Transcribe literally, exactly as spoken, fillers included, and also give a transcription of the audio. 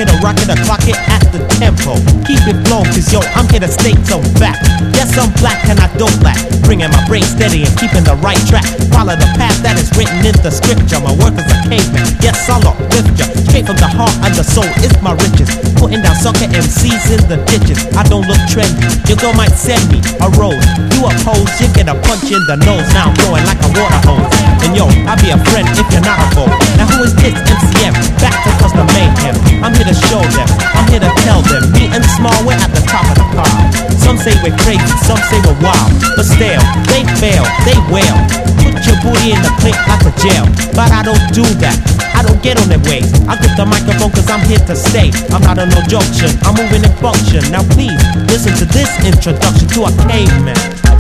it or rock it or clock it at the tempo. Keep it flowing, cause yo, I'm here to state some fact. Yes, I'm black and I don't lack. Bringing my brain steady and keeping the right track. Follow the path that is written in the scripture. My work is a caveman, yes, I'll uplift ya. Straight from the heart and the soul is my riches. Putting down sucker M Cs in the ditches. I don't look trendy, your girl might send me a rose. You oppose, you get a punch in the nose. Now I'm flowing like a water hose. And yo, I'll be a friend if you're not a foe. Now who is this M C M? Back to custom mayhem. I'm here to show them, I'm here to tell them. Me and Small, we're at the top of the car. Some say we're crazy, some say we're wild. But still, they fail, they wail. Put your booty in the plate like a jail. But I don't do that, I don't get on their ways. I grip the microphone cause I'm here to stay. I'm not on no junction, I'm moving in function. Now please, listen to this introduction to a caveman.